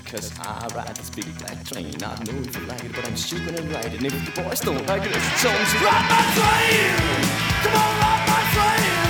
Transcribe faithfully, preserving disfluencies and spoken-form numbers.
Cause I ride this big black train. I know if you like it, but I'm shooting it right. And if the boys don't like it, it's a chance to ride my train. Come on, ride my train.